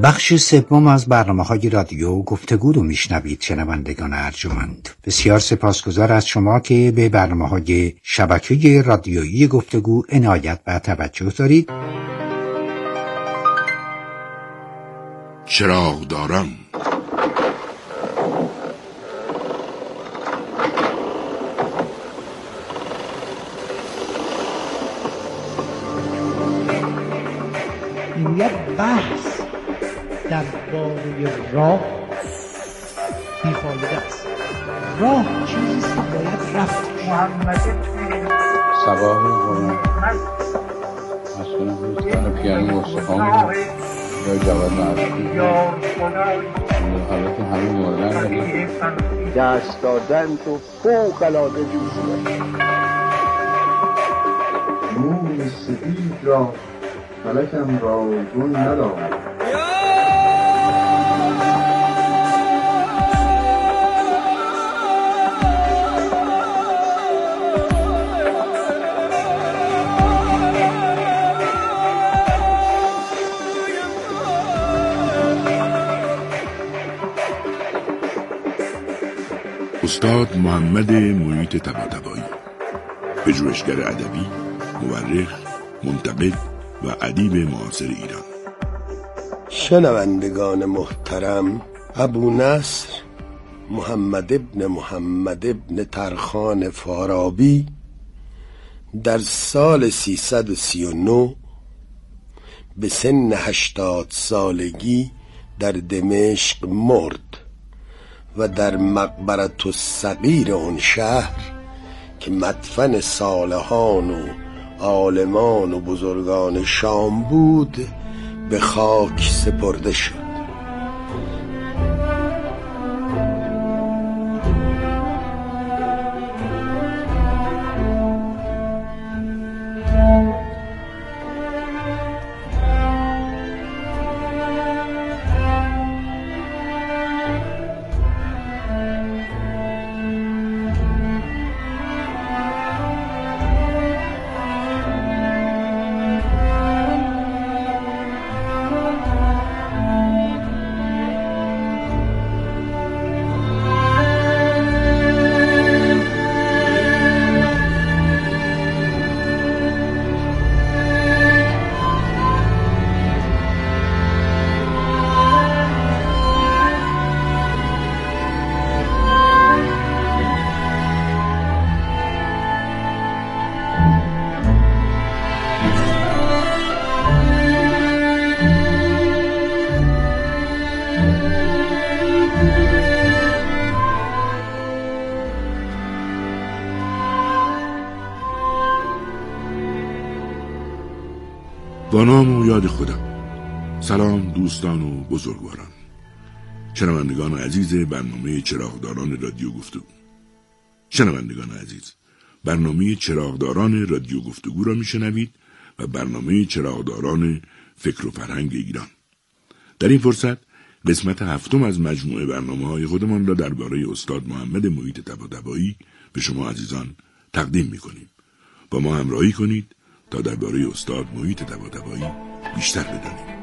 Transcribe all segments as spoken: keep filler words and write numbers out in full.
بخش سوم از برنامه‌های رادیو گفتگو رو میشنوید شنوندگان ارجمند. بسیار سپاسگزار از شما که به برنامه‌های شبکه رادیویی گفتگو عنایت و توجه دارید. چراغداران یک بحث در باره راه بیفایده است. راه چیزی که باید رفت. محمد سباه قرآن مسئولم روزگان پیانو مستخان یا جواد معرفی حالا که همه موردن دست دادن تو فوق العاده دوست نور سفید را فلکم را گل ندارد. استاد محمد محیط طباطبایی، پژوهشگر ادبی، مورخ، منتقد و ادیب معاصر ایران. شنوندگان محترم، ابو نصر محمد ابن محمد ابن ترخان فارابی در سال سیصد و سی و نه به سن هشتاد سالگی در دمشق مرد و در مقبرة الصغیر اون شهر که مدفن صالحان و عالمان و بزرگان شام بود به خاک سپرده شد. با نام و یاد خدا. سلام دوستان و بزرگواران، شنوندگان عزیز برنامه چراغداران رادیو گفتگو. شنوندگان عزیز، برنامه چراغداران رادیو گفتگو را میشنوید و برنامه چراغداران فکر و فرهنگ ایران. در این فرصت قسمت هفتم از مجموعه برنامه‌های خودمان را درباره استاد محمد محیط طباطبایی به شما عزیزان تقدیم می‌کنیم. با ما همراهی کنید تا درباره استاد محیط طباطبایی بیشتر بدانیم.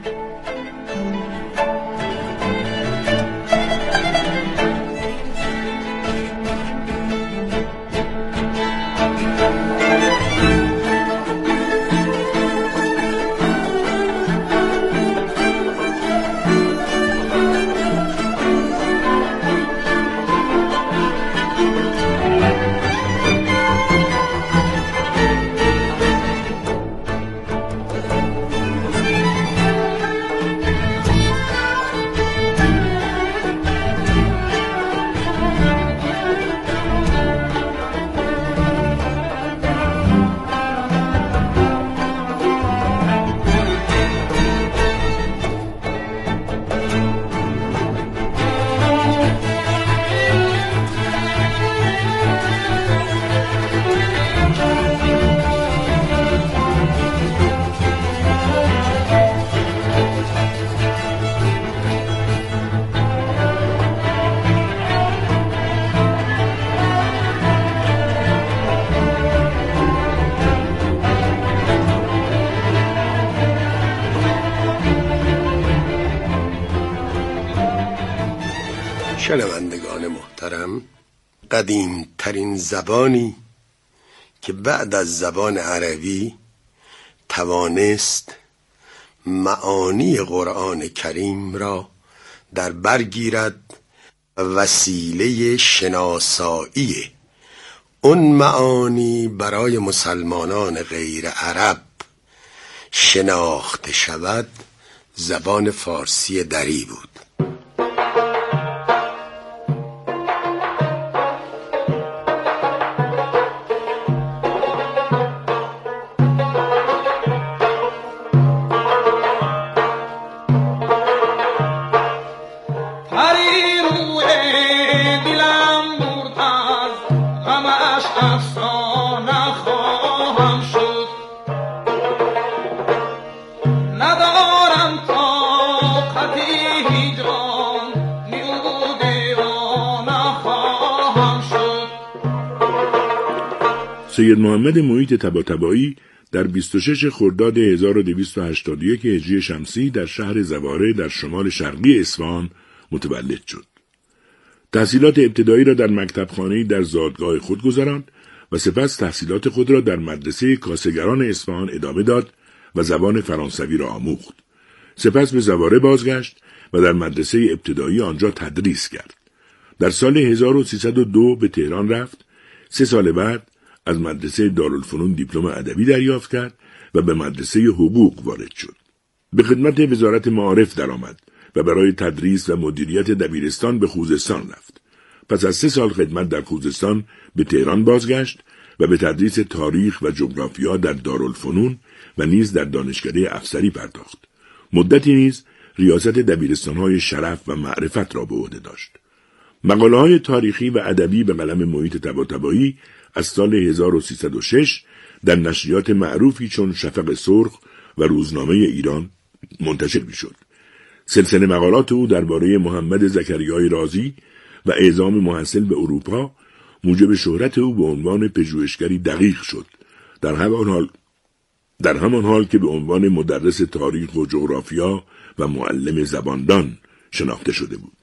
شنوندگان محترم، قدیم ترین زبانی که بعد از زبان عربی توانست معانی قرآن کریم را در بر گیرد و وسیله شناسایی اون معانی برای مسلمانان غیر عرب شناخته شود زبان فارسی دری بود. سید محمد محیط طباطبایی در بیست و شش خرداد هزار و دویست و هشتاد و یک هجری شمسی در شهر زواره در شمال شرقی اصفهان متولد شد. تحصیلات ابتدایی را در مکتبخانه‌ای در زادگاه خود گذراند و سپس تحصیلات خود را در مدرسه کاسه‌گران اصفهان ادامه داد و زبان فرانسوی را آموخت. سپس به زواره بازگشت و در مدرسه ابتدایی آنجا تدریس کرد. در سال هزار و سیصد و دو به تهران رفت. سه سال بعد از مدرسه دارالفنون دیپلم ادبی دریافت کرد و به مدرسه حقوق وارد شد. به خدمت وزارت معارف درآمد و برای تدریس و مدیریت دبیرستان به خوزستان رفت. پس از سه سال خدمت در خوزستان به تهران بازگشت و به تدریس تاریخ و جغرافیا در دارالفنون و نیز در دانشکده افسری پرداخت. مدتی نیز ریاست دبیرستان‌های شرف و معرفت را به عهده داشت. مقاله‌های تاریخی و ادبی به قلم محیط طباطبایی از سال هزار و سیصد و شش در نشریات معروفی چون شفق سرخ و روزنامه ایران منتشر می‌شد. سلسله مقالات او درباره محمد زکریای رازی و اعزام محصل به اروپا موجب شهرت او به عنوان پژوهشگری دقیق شد. در همان حال در همان حال که به عنوان مدرس تاریخ و جغرافیا و معلم زباندان شناخته شده بود.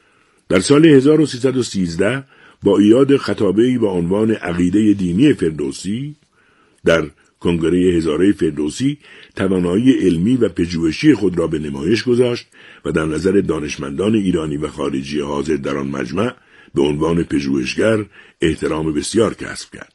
در سال هزار و سیصد و سیزده با ایراد خطابه‌ای با عنوان عقیده دینی فردوسی در کنگره هزاره فردوسی توانایی علمی و پژوهشی خود را به نمایش گذاشت و در نظر دانشمندان ایرانی و خارجی حاضر در آن مجمع به عنوان پژوهشگر احترام بسیار کسب کرد.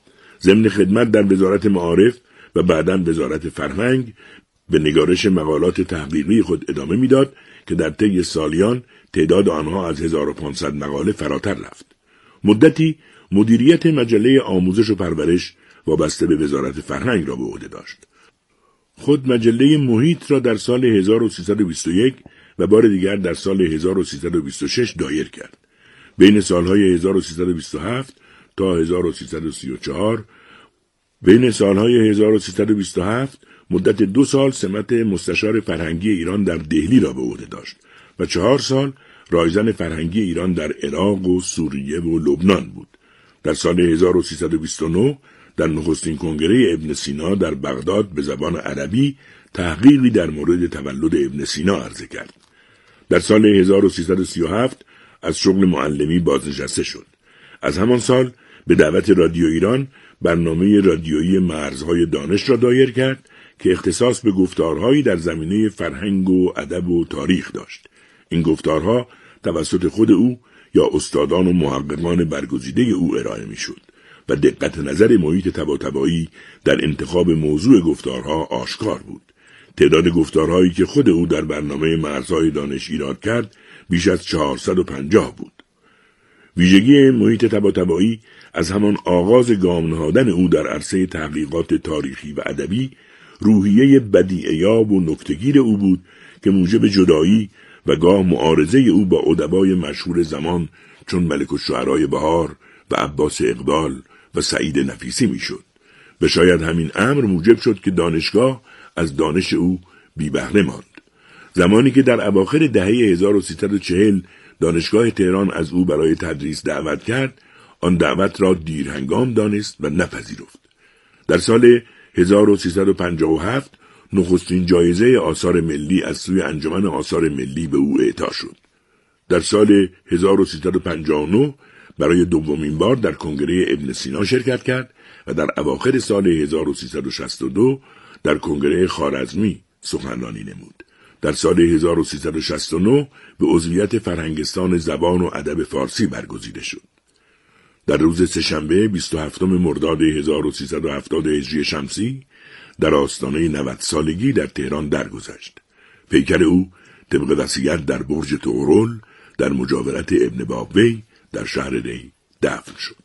ضمن خدمت در وزارت معارف و بعداً وزارت فرهنگ به نگارش مقالات تحقیقی خود ادامه میداد که در طی سالیان تعداد آنها از هزار و پانصد مقاله فراتر رفت. مدتی مدیریت مجله آموزش و پرورش وابسته به وزارت فرهنگ را به عهده داشت. خود مجله محیط را در سال هزار و سیصد و بیست و یک و بار دیگر در سال هزار و سیصد و بیست و شش دایر کرد. بین سالهای هزار و سیصد و بیست و هفت تا هزار و سیصد و سی و چهار بین سالهای هزار و سیصد و بیست و هفت مدت دو سال سمت مستشار فرهنگی ایران در دهلی را به عهده داشت و چهار سال رایزن فرهنگی ایران در عراق و سوریه و لبنان بود. در سال هزار و سیصد و بیست و نه در نخستین کنگره ابن سینا در بغداد به زبان عربی تحقیقی در مورد تولد ابن سینا عرضه کرد. در سال هزار و سیصد و سی و هفت از شغل معلمی بازنشسته شد. از همان سال به دعوت رادیو ایران برنامه رادیویی مرزهای دانش را دایر کرد که اختصاص به گفتارهایی در زمینه فرهنگ و ادب و تاریخ داشت. این گفتارها توسط خود او یا استادان و محققان برگزیده او ارائه می‌شد و دقت نظر محیط طباطبایی در انتخاب موضوع گفتارها آشکار بود. تعداد گفتارهایی که خود او در برنامه مرزهای دانش ایراد کرد بیش از چهارصد و پنجاه بود. ویژگی محیط طباطبایی از همان آغاز گام نهادن او در عرصه تحقیقات تاریخی و ادبی روحیه بدیعیاب و نکته‌گیر او بود که موجب جدایی و گاه معارضه او با ادبای مشهور زمان چون ملک الشعرای بهار و عباس اقبال و سعید نفیسی میشد. و شاید همین امر موجب شد که دانشگاه از دانش او بی بهره ماند. زمانی که در اواخر دهه هزار و سیصد و چهل دانشگاه تهران از او برای تدریس دعوت کرد، آن دعوت را دیرهنگام دانست و نپذیرفت. در سال هزار و سیصد و پنجاه و هفت نخستین جایزه آثار ملی از سوی انجمن آثار ملی به او اعطا شد. در سال هزار و سیصد و پنجاه و نه برای دومین بار در کنگره ابن سینا شرکت کرد و در اواخر سال هزار و سیصد و شصت و دو در کنگره خوارزمی سخنرانی نمود. در سال هزار و سیصد و شصت و نه به عضویت فرهنگستان زبان و ادب فارسی برگزیده شد. در روز سه‌شنبه بیست و هفتم مرداد هزار و سیصد و هفتاد هجری شمسی در آستانه نود سالگی در تهران درگذشت. پیکر او طبق وصیت در برج طغرل در مجاورت ابن بابوی در شهر ری دفن شد.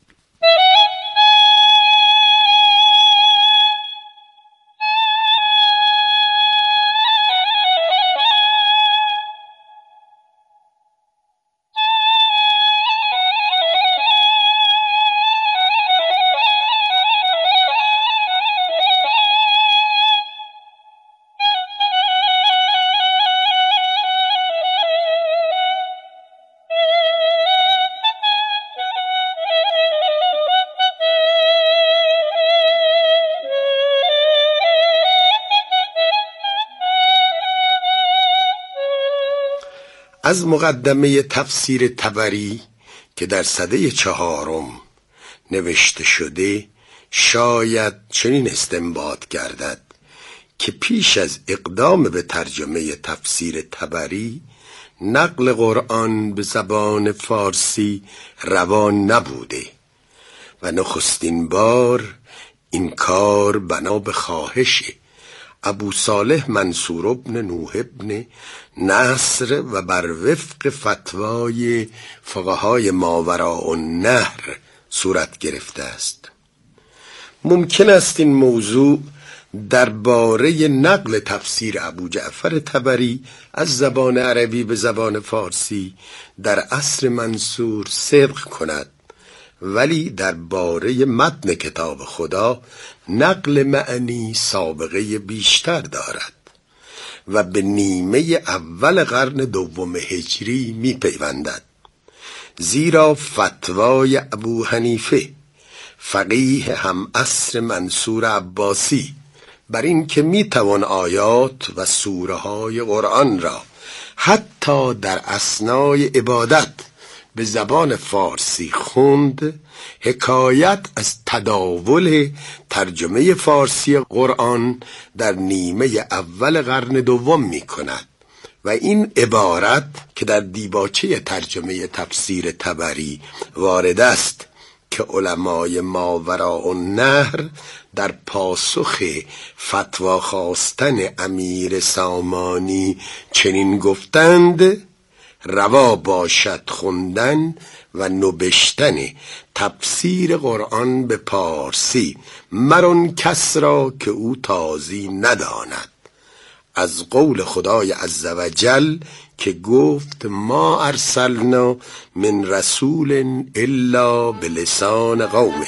از مقدمه تفسیر طبری که در سده چهارم نوشته شده شاید چنین استنباط گردد که پیش از اقدام به ترجمه تفسیر طبری نقل قرآن به زبان فارسی روان نبوده و نخستین بار این کار بنا به خواهش ابو صالح منصور ابن نوح ابن نصر و بر وفق فتوای فقهای ماوراء النهر صورت گرفته است. ممکن است این موضوع درباره نقل تفسیر ابو جعفر طبری از زبان عربی به زبان فارسی در عصر منصور صدق کند، ولی درباره متن کتاب خدا نقل معنی سابقه بیشتر دارد و به نیمه اول قرن دوم هجری می پیوندد، زیرا فتوای ابو حنیفه فقیه هم عصر منصور عباسی بر این که می توان آیات و سوره های قرآن را حتی در اثنای عبادت به زبان فارسی خوند، حکایت از تداول ترجمه فارسی قرآن در نیمه اول قرن دوم می کند و این عبارت که در دیباچه ترجمه تفسیر طبری وارد است که علمای ماوراء النهر در پاسخ فتوا خواستن امیر سامانی چنین گفتند: روا باشد خوندن و نبشتن تفسیر قرآن به پارسی مرون کس را که او تازی نداند، از قول خدای عزوجل که گفت ما ارسلنا من رسول الا بلسان قومه.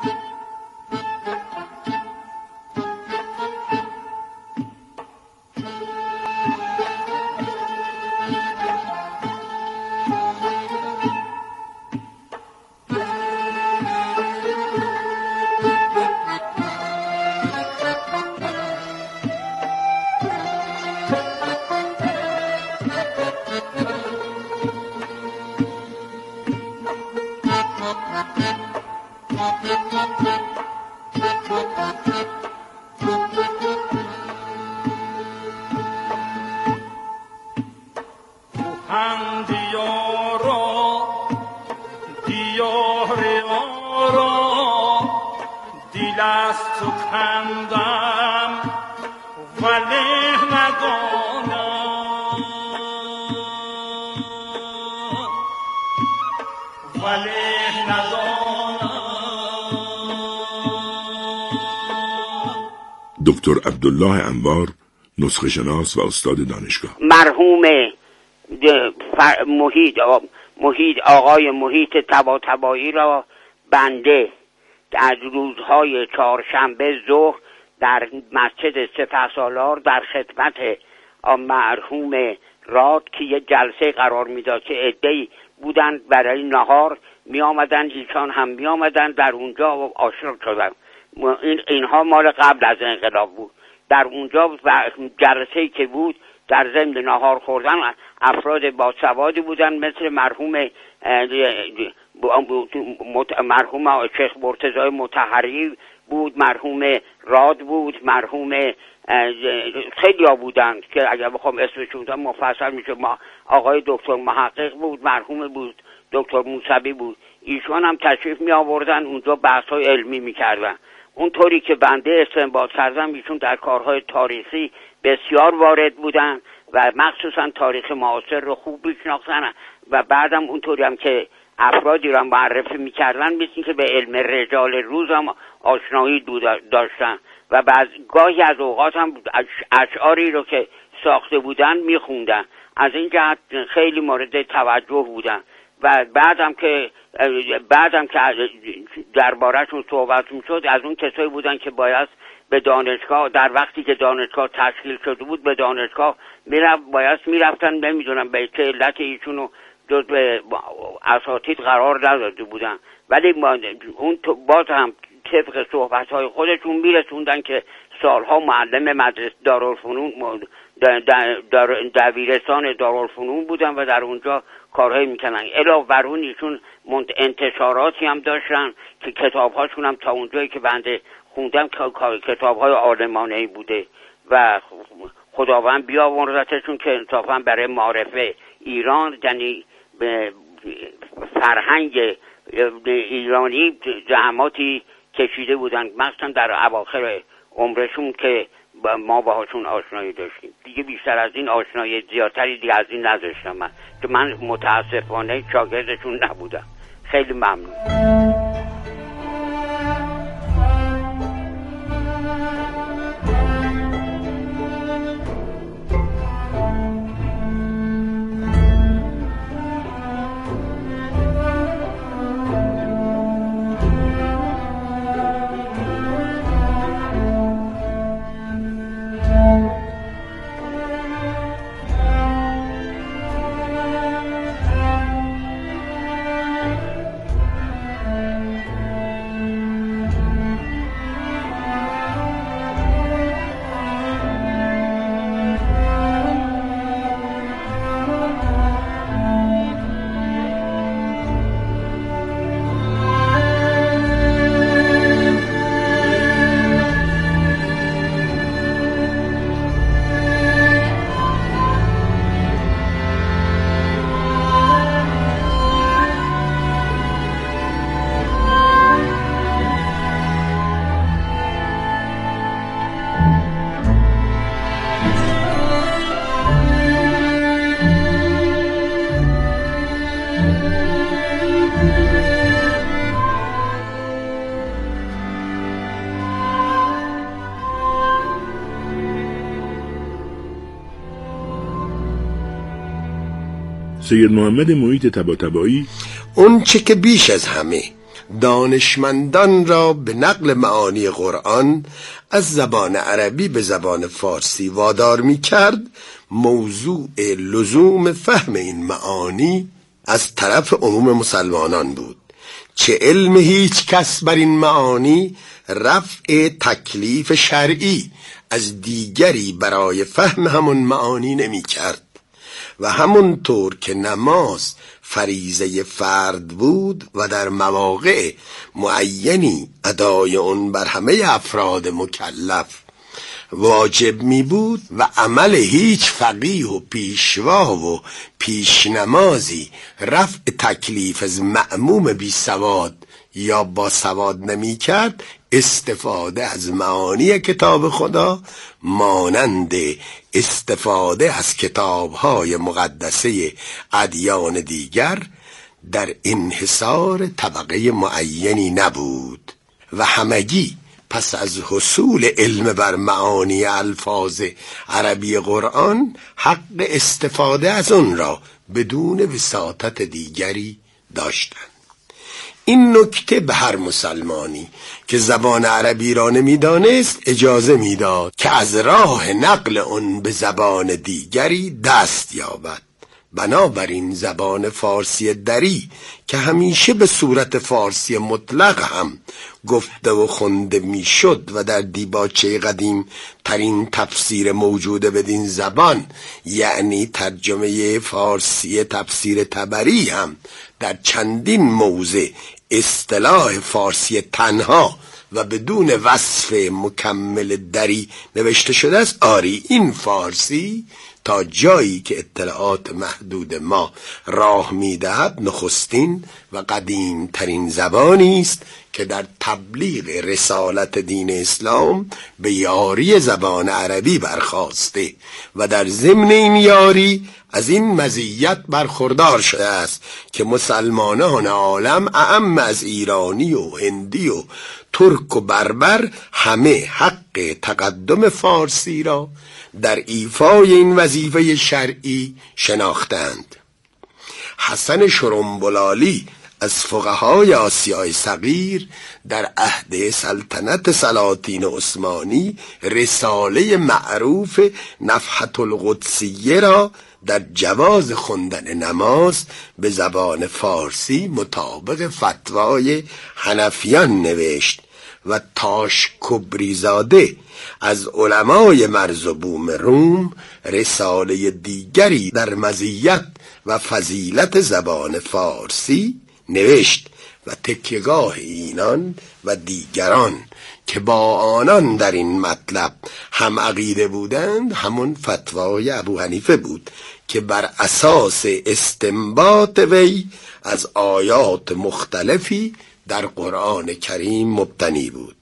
دکتر عبدالله انوار، نسخه شناس و استاد دانشگاه. مرحوم محیط محیط آقای محیط طباطبایی را بنده از روزهای چهارشنبه ظهر در مسجد سپهسالار در خدمت مرحوم راد که یه جلسه قرار میداد که عده‌ای بودن برای نهار می آمدن، ایشان هم می آمدن در اونجا آشنا شدن. این اینها مال قبل از انقلاب بود. در اونجا جلسه‌ای که بود در ضمن نهار خوردن افراد باسوادی بودن، مثل مرحوم مرحوم شیخ مرتضی مطهری بود، مرحوم راد بود، مرحوم خیلی ها بودن که اگر بخوام اسمشون رو مفصل میشه، آقای دکتر محقق بود، مرحوم بود دکتر موسوی بود. ایشون هم تشریف می آوردن اونجا بحث های علمی می کردن. اونطوری که بنده استنباط کردم ایشون در کارهای تاریخی بسیار وارد بودن و مخصوصا تاریخ معاصر رو خوب میشناختن و بعدم اونطوری هم که افرادی را معرفی میکردن مثل که به علم رجال روز هم آشنایی داشتن و بعد گاهی از اوقات هم اشعاری رو که ساخته بودن میخوندن. از این جهت خیلی مورد توجه بودن و بعدم که بعدم که درباره‌شون صحبت میشد، از اون کسایی بودن که باید به دانشگاه، در وقتی که دانشگاه تشکیل شده بود به دانشگاه میرفت، باید میرفتن، نمیدونم به چه علت ایشونو جز به اساتید قرار نداده بودن، ولی اون باز هم طبق صحبت‌های خودشون میرسوندن که سالها معلم مدرسه دارالفنون دبیرستان دارالفنون بودن و در اونجا کارهایی میکنن. علاوه بر اون ایشون انتشاراتی هم داشتن که کتاب‌هاشون هم تا اونجایی که بنده خوندم کتاب‌های عالمانه‌ای بوده و خداوند بیامرزتشون که انصافا برای معرفه ایران، یعنی فرهنگ ایرانی زحماتی کشیده بودن، مثلا در اواخر عمرشون که ما باهاشون آشنایی داشتیم. دیگه بیشتر از این آشنایی زیادتری دیگه از این نداشتم من، که من متاسفانه شاگردشون نبودم. خیلی ممنون. سید محمد محیط طباطبایی اون چه که بیش از همه دانشمندان را به نقل معانی قرآن از زبان عربی به زبان فارسی وادار می کرد، موضوع لزوم فهم این معانی از طرف عموم مسلمانان بود. چه علم هیچ کس بر این معانی رفع تکلیف شرعی از دیگری برای فهم همون معانی نمی کرد و همونطور که نماز فریضه فرد بود و در مواقع معینی ادای اون بر همه افراد مکلف واجب می بود و عمل هیچ فقیه و پیشوا و پیشنمازی رفع تکلیف از مأموم بی سواد یا با سواد نمی کرد، استفاده از معانی کتاب خدا مانند استفاده از کتاب‌های مقدسه ادیان دیگر در انحصار طبقه معینی نبود و همگی پس از حصول علم بر معانی الفاظ عربی قرآن حق استفاده از اون را بدون وساطت دیگری داشتند. این نکته به هر مسلمانی که زبان عربی را نمیدانست اجازه میداد که از راه نقل اون به زبان دیگری دست یابد. بنابراین زبان فارسی دری که همیشه به صورت فارسی مطلق هم گفته و خونده میشد و در دیباچه قدیم ترین تفسیر موجوده بدین زبان، یعنی ترجمه فارسی تفسیر طبری، هم در چندین موضع اصطلاح فارسی تنها و بدون وصف مکمل دری نوشته شده است. آری، این فارسی تا جایی که اطلاعات محدود ما راه می‌دهد نخستین و قدیم ترین زبانی است که در تبلیغ رسالت دین اسلام به یاری زبان عربی برخاسته و در ضمن این یاری از این مزیت برخوردار شده است که مسلمانان عالم اعم از ایرانی و هندی و ترک و بربر همه حق تقدم فارسی را در ایفای این وظیفه شرعی شناختند. حسن شرنبلالی از فقهای آسیای صغیر در عهد سلطنت سلاطین عثمانی رساله معروف نفحة القدسیه را در جواز خواندن نماز به زبان فارسی مطابق فتوای حنفیان نوشت و تاش کبریزاده از علمای مرز و بوم روم رساله دیگری در مزیت و فضیلت زبان فارسی نوشت و تکیهگاه اینان و دیگران که با آنان در این مطلب هم عقیده بودند همون فتوای ابو حنیفه بود که بر اساس استنباط وی از آیات مختلفی در قرآن کریم مبتنی بود.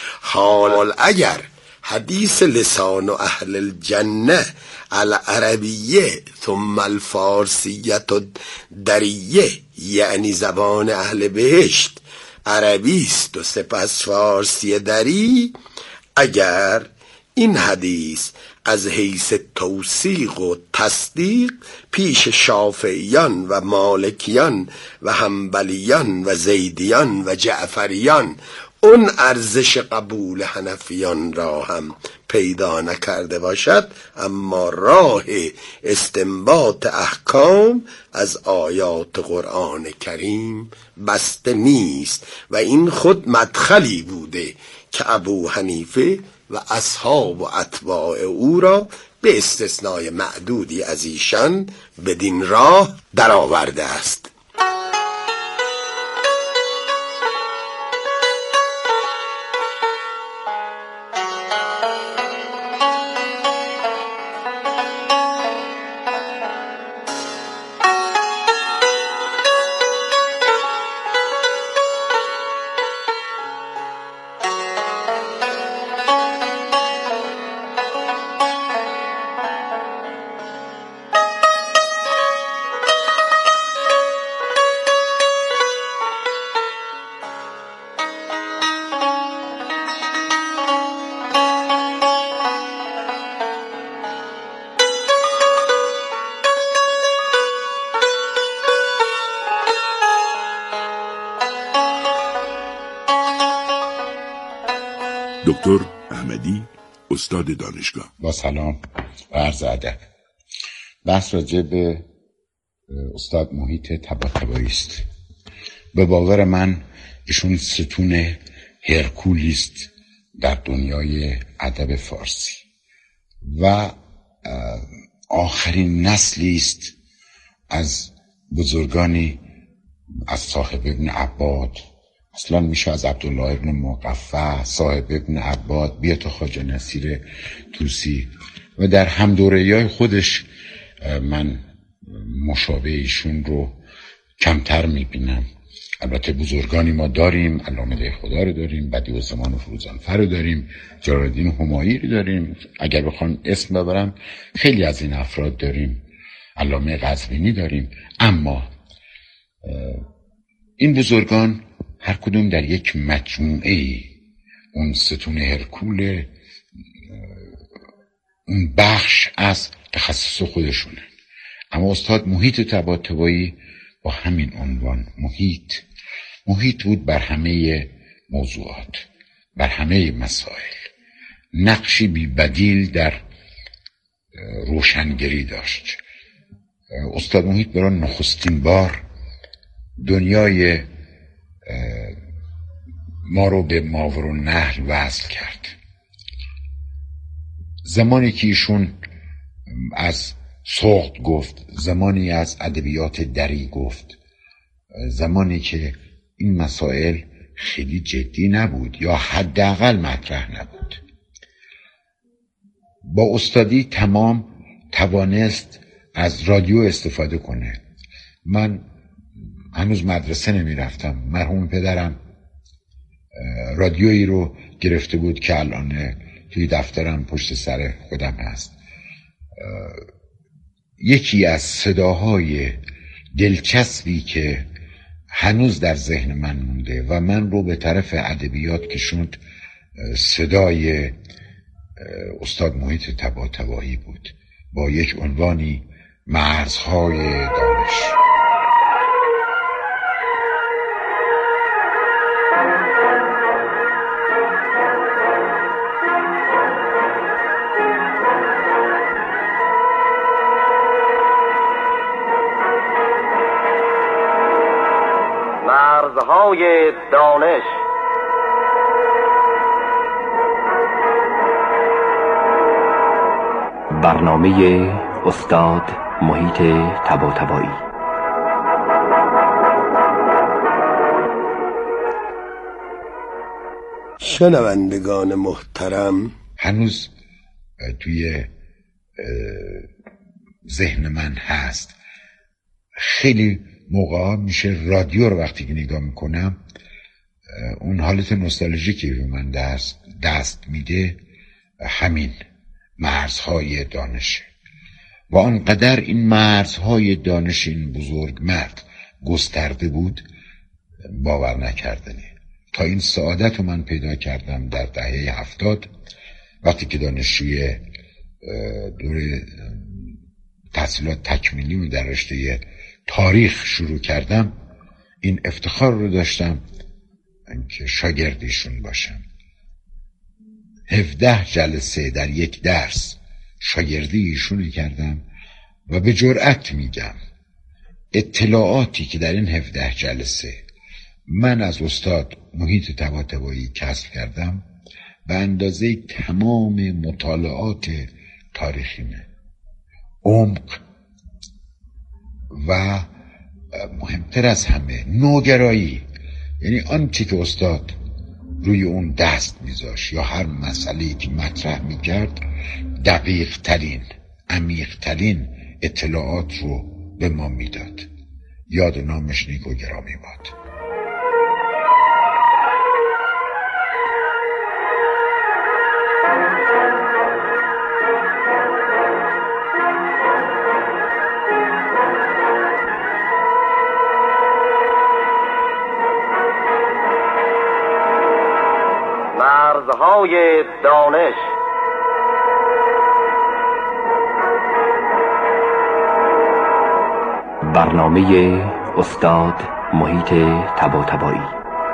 حال اگر حدیث لسان و اهل الجنه العربیه ثم الفارسیت دریه، یعنی زبان اهل بهشت عربی است و سپس فارسی دری، اگر این حدیث از حیث توثیق و تصدیق پیش شافعیان و مالکیان و حنبلیان و زیدیان و جعفریان اون ارزش قبول حنفیان را هم پیدا نکرده باشد، اما راه استنباط احکام از آیات قرآن کریم بسته نیست و این خود مدخلی بوده که ابو حنیفه و اصحاب و اتباع او را به استثنای معدودی از ایشان بدین راه درآورده است. دکتر احمدی، استاد دانشگاه. با سلام و عرض ادب. بحث راجع به استاد محیط طباطبایی است. به باور من ایشون ستون هرکولی است در دنیای ادب فارسی و آخرین نسلی است از بزرگانی از صاحب ابن عباد، اصلا میشه از عبدالله ابن مقفع، صاحب ابن عباد، بیا تا خواجه نصیر طوسی و در هم دوره‌ای خودش من مشابه ایشون رو کمتر میبینم. البته بزرگانی ما داریم، علامه دهخدا رو داریم، بدیعالزمان فروزانفر رو داریم، جلال‌الدین همایی رو داریم، اگر بخوام اسم ببرم خیلی از این افراد داریم، علامه قزوینی داریم، اما این بزرگان هر کدوم در یک مجموعه اون ستون هرکول اون بخش از تخصص خودشونه. اما استاد محیط طباطبایی با همین عنوان محیط محیط بود بر همه موضوعات، بر همه مسائل، نقشی بی بدیل در روشنگری داشت. استاد محیط برای نخستین بار دنیای ما رو به ماورالنهر وصل کرد. زمانی که ایشون از سوخت گفت، زمانی از ادبیات دری گفت، زمانی که این مسائل خیلی جدی نبود یا حداقل مطرح نبود، با استادی تمام توانست از رادیو استفاده کنه. من هنوز مدرسه نمی رفتم. مرحوم پدرم رادیویی رو گرفته بود که الان توی دفترم پشت سر خودم هست. یکی از صداهای دلچسبی که هنوز در ذهن من مونده و من رو به طرف ادبیات کشوند صدای استاد محیط طباطبایی بود با یک عنوانی مرزهای دانش. مرزهای دانش. برنامه استاد محیط طباطبایی. شنوندگان محترم، هنوز توی ذهن من هست. خیلی موقع میشه رادیو رو وقتی که نگاه میکنم اون حالت نوستالژیکی به من دست, دست میده، همین مرزهای دانش. و آنقدر این مرزهای دانش این بزرگ مرد گسترده بود باور نکردنی. تا این سعادت رو من پیدا کردم در دهه هفتاد وقتی که دانشجوی دوره تحصیلات تکمیلی در رشته تاریخ شروع کردم. این افتخار رو داشتم که شاگردیشون باشم. هفده جلسه در یک درس شاگردی ایشون کردم و به جرأت میگم اطلاعاتی که در این هفده جلسه من از استاد محیط طباطبایی کسب کردم به اندازه تمام مطالعات تاریخیمه. عمق و مهمتر از همه نوگرایی، یعنی آنچه که استاد روی اون دست میذاشت یا هر مسئله‌ای که مطرح میکرد دقیق ترین عمیق ترین اطلاعات رو به ما میداد. یاد و نامش نیک و گرامی باد. مرزهای دانش. برنامه استاد محیط طباطبایی.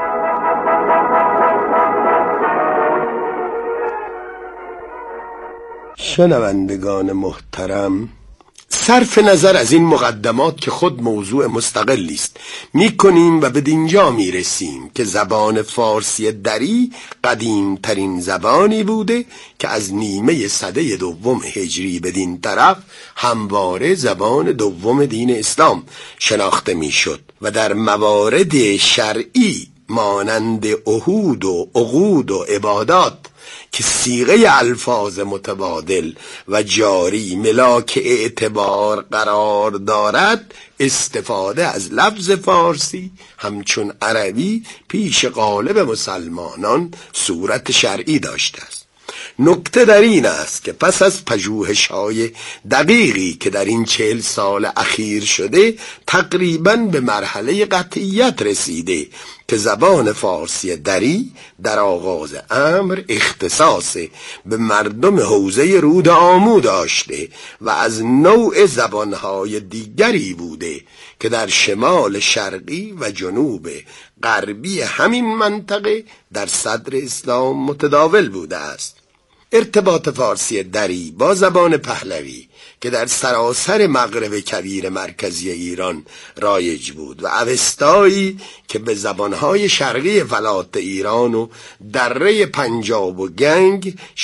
شنوندگان محترم، صرف نظر از این مقدمات که خود موضوع مستقلی است می‌کنیم و به دینجا می‌رسیم که زبان فارسی دری قدیم ترین زبانی بوده که از نیمه سده دوم هجری بدین طرف همواره زبان دوم دین اسلام شناخته می‌شد و در موارد شرعی مانند عهود و عقود و عبادات که صیغه الفاظ متبادل و جاری ملاک اعتبار قرار دارد استفاده از لفظ فارسی همچون عربی پیش غالب مسلمانان صورت شرعی داشته است. نکته در این است که پس از پژوهش‌های دقیقی که در این چهل سال اخیر شده تقریباً به مرحله قطعیت رسیده که زبان فارسی دری در آغاز امر اختصاص به مردم حوزه رود آمو داشته و از نوع زبانهای دیگری بوده که در شمال شرقی و جنوب غربی همین منطقه در صدر اسلام متداول بوده است. ارتباط فارسی دری با زبان پهلوی که در سراسر مغرب کبیر مرکزی ایران رایج بود و اوستایی که به زبانهای شرقی فلات ایران و دره پنجاب و گنگ